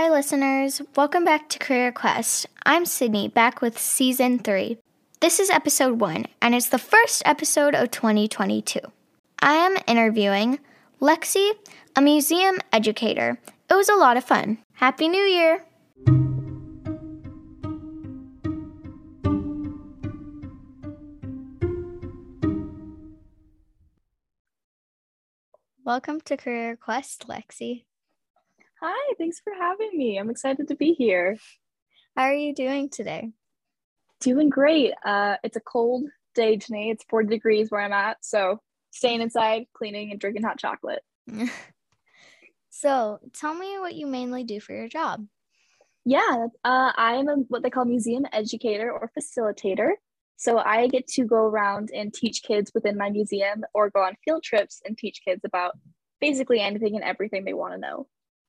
Hi, listeners. Welcome back to Career Quest. I'm Sydney, back with Season 3. This is Episode 1, and it's the first episode of 2022. I am interviewing Lexi, a museum educator. It was a lot of fun. Happy New Year! Welcome to Career Quest, Lexi. Hi, thanks for having me. I'm excited to be here. How are you doing today? Doing great. It's a cold day today. It's 40 degrees where I'm at, so staying inside, cleaning, and drinking hot chocolate. So, tell me what you mainly do for your job. Yeah, I'm what they call museum educator or facilitator. So I get to go around and teach kids within my museum or go on field trips and teach kids about basically anything and everything they want to know.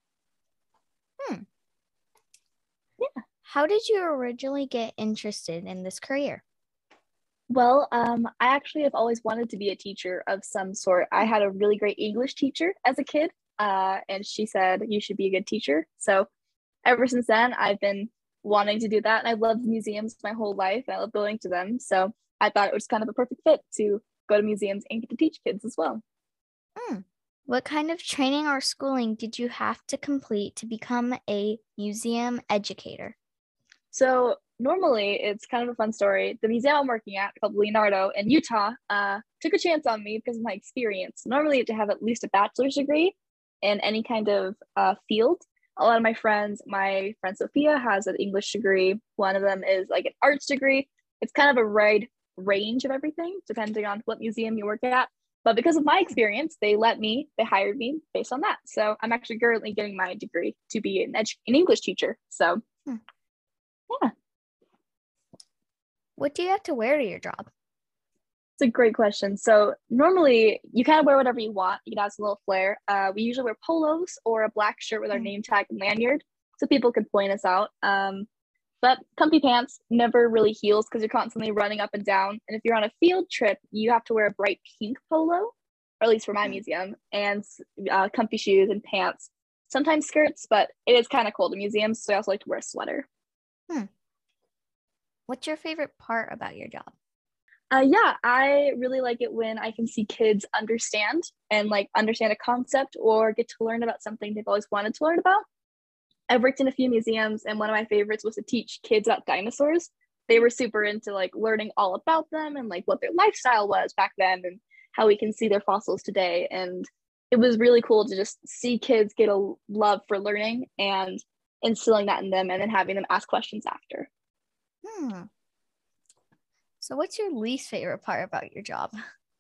Yeah. How did you originally get interested in this career? Well, I actually have always wanted to be a teacher of some sort. I had a really great English teacher as a kid, and she said, you should be a good teacher. So ever since then, I've been wanting to do that. And I've loved museums my whole life. I love going to them. So I thought it was kind of a perfect fit to go to museums and get to teach kids as well. What kind of training or schooling did you have to complete to become a museum educator? So normally it's kind of a fun story. The museum I'm working at, called Leonardo in Utah, took a chance on me because of my experience. Normally you have to have at least a bachelor's degree in any kind of field. A lot of my friend Sophia has an English degree. One of them is like an arts degree. It's kind of a wide range of everything, depending on what museum you work at. But because of my experience, they hired me based on that. So I'm actually currently getting my degree to be an English teacher. So yeah. What do you have to wear to your job? It's a great question. So normally you kind of wear whatever you want. You can add a little flair. We usually wear polos or a black shirt with our name tag and lanyard so people can point us out. But comfy pants, never really heels because you're constantly running up and down. And if you're on a field trip, you have to wear a bright pink polo, or at least for my museum, and comfy shoes and pants. Sometimes skirts, but it is kind of cold in museums, so I also like to wear a sweater. What's your favorite part about your job? Yeah, I really like it when I can see kids understand a concept or get to learn about something they've always wanted to learn about. I've worked in a few museums, and one of my favorites was to teach kids about dinosaurs. They were super into learning all about them and what their lifestyle was back then and how we can see their fossils today. And it was really cool to just see kids get a love for learning and instilling that in them and then having them ask questions after. So what's your least favorite part about your job?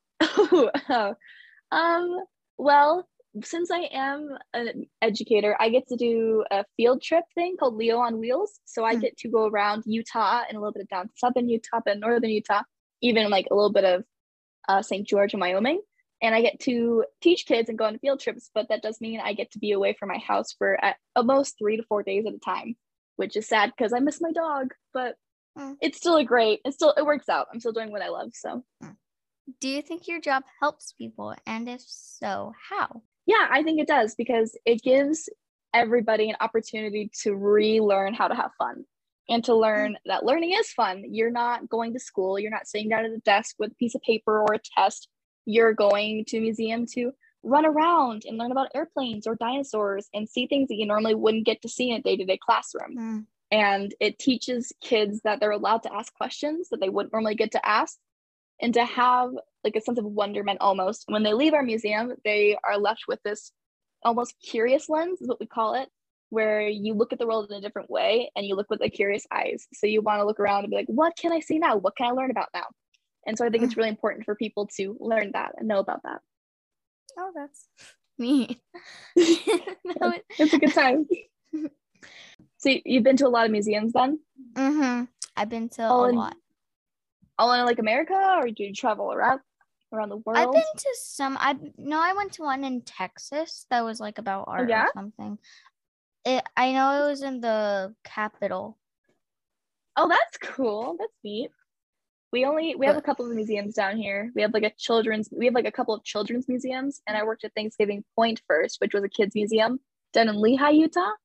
Well, since I am an educator, I get to do a field trip thing called Leo on Wheels. So I get to go around Utah and a little bit of down southern Utah, but northern Utah, even a little bit of St. George and Wyoming. And I get to teach kids and go on field trips, but that does mean I get to be away from my house for at almost 3 to 4 days at a time, which is sad because I miss my dog, but it's still it works out. I'm still doing what I love, so. Do you think your job helps people? And if so, how? Yeah, I think it does because it gives everybody an opportunity to relearn how to have fun and to learn that learning is fun. You're not going to school. You're not sitting down at a desk with a piece of paper or a test. You're going to a museum to run around and learn about airplanes or dinosaurs and see things that you normally wouldn't get to see in a day-to-day classroom. And it teaches kids that they're allowed to ask questions that they wouldn't normally get to ask and to have a sense of wonderment almost. When they leave our museum, they are left with this almost curious lens, is what we call it, where you look at the world in a different way and you look with curious eyes. So you want to look around and be like, what can I see now? What can I learn about now? And so I think it's really important for people to learn that and know about that. Oh, that's neat. It's a good time. So you've been to a lot of museums then? I've been to a lot. All in America, or do you travel around the world? I've been to some. I went to one in Texas that was about art or something. I know it was in the Capitol. Oh, that's cool. That's neat. We have a couple of museums down here. We have a couple of children's museums, and I worked at Thanksgiving Point first, which was a kids museum down in Lehi, Utah.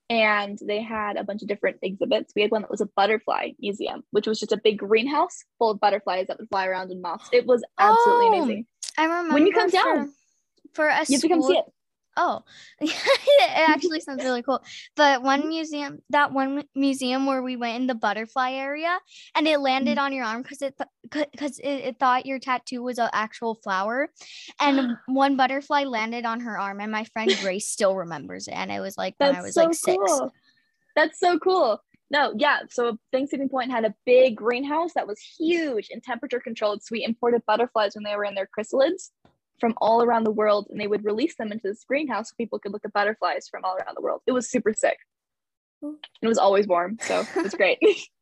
and they had a bunch of different exhibits. We had one that was a butterfly museum, which was just a big greenhouse full of butterflies that would fly around and moths. It was absolutely amazing. I remember When you come down, for a you have to come see it. Oh, it actually sounds really cool. But one museum where we went in the butterfly area, and it landed on your arm because it thought your tattoo was an actual flower, and one butterfly landed on her arm, and my friend Grace still remembers it, and it was like when I was so like 6. Cool. That's so cool. No, yeah. So Thanksgiving Point had a big greenhouse that was huge and temperature controlled. So we imported butterflies when they were in their chrysalids from all around the world, and they would release them into this greenhouse so people could look at butterflies from all around the world. It was super sick. It was always warm, so it was great.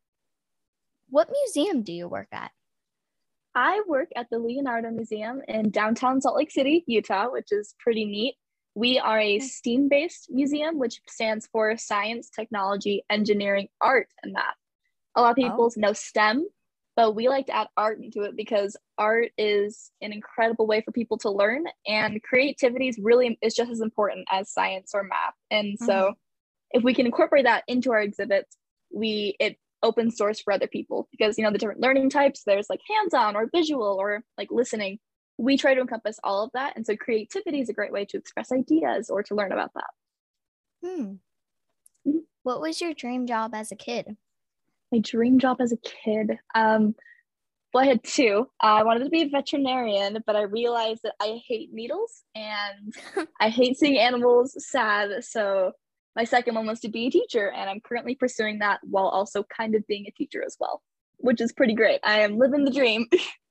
What museum do you work at? I work at the Leonardo Museum in downtown Salt Lake City, Utah, which is pretty neat. We are a STEAM-based museum, which stands for science, technology, engineering, art, and math. A lot of people know STEM, but we like to add art into it because art is an incredible way for people to learn, and creativity is just as important as science or math. And so if we can incorporate that into our exhibits, it opens doors for other people because, the different learning types, there's like hands-on or visual or like listening. We try to encompass all of that. And so creativity is a great way to express ideas or to learn about that. What was your dream job as a kid? My dream job as a kid? Well, I had two. I wanted to be a veterinarian, but I realized that I hate needles and I hate seeing animals sad. So my second one was to be a teacher, and I'm currently pursuing that while also kind of being a teacher as well, which is pretty great. I am living the dream.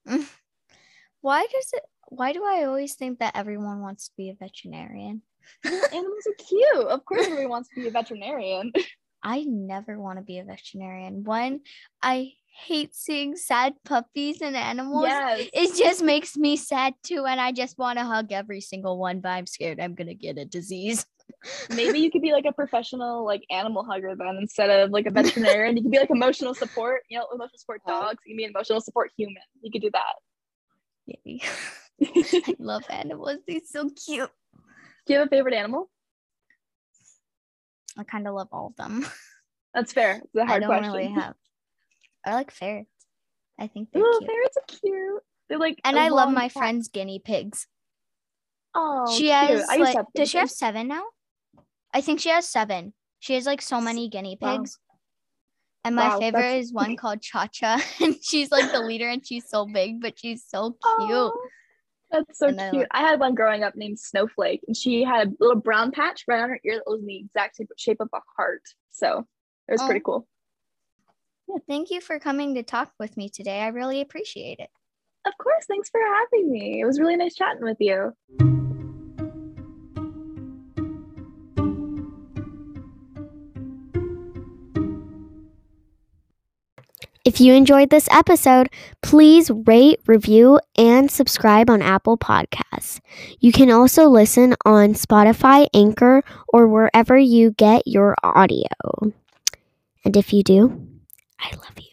Why do I always think that everyone wants to be a veterinarian? Animals are cute. Of course everyone wants to be a veterinarian. I never want to be a veterinarian. One, I hate seeing sad puppies and animals. Yes. It just makes me sad too, and I just want to hug every single one, but I'm scared I'm gonna get a disease. Maybe you could be like a professional like animal hugger then instead of like a veterinarian. You could be like emotional support, emotional support dogs. You can be an emotional support human. You could do that. Yay. I love animals. They're so cute. Do you have a favorite animal? I kind of love all of them. That's fair. It's a hard question. Really have. I like ferrets. I think they're cute. Ferrets are cute. They're like, and I love my friend's guinea pigs. Oh, she has like, does she have 7 now? I think she has 7. She has like so many guinea pigs. Wow. And my favorite is one called Cha-Cha, and she's like the leader, and she's so big, but she's so cute. Oh, that's so cute. I had one growing up named Snowflake, and she had a little brown patch right on her ear that was in the exact shape of a heart. So it was pretty cool. Yeah. Thank you for coming to talk with me today. I really appreciate it. Of course. Thanks for having me. It was really nice chatting with you. If you enjoyed this episode, please rate, review, and subscribe on Apple Podcasts. You can also listen on Spotify, Anchor, or wherever you get your audio. And if you do, I love you.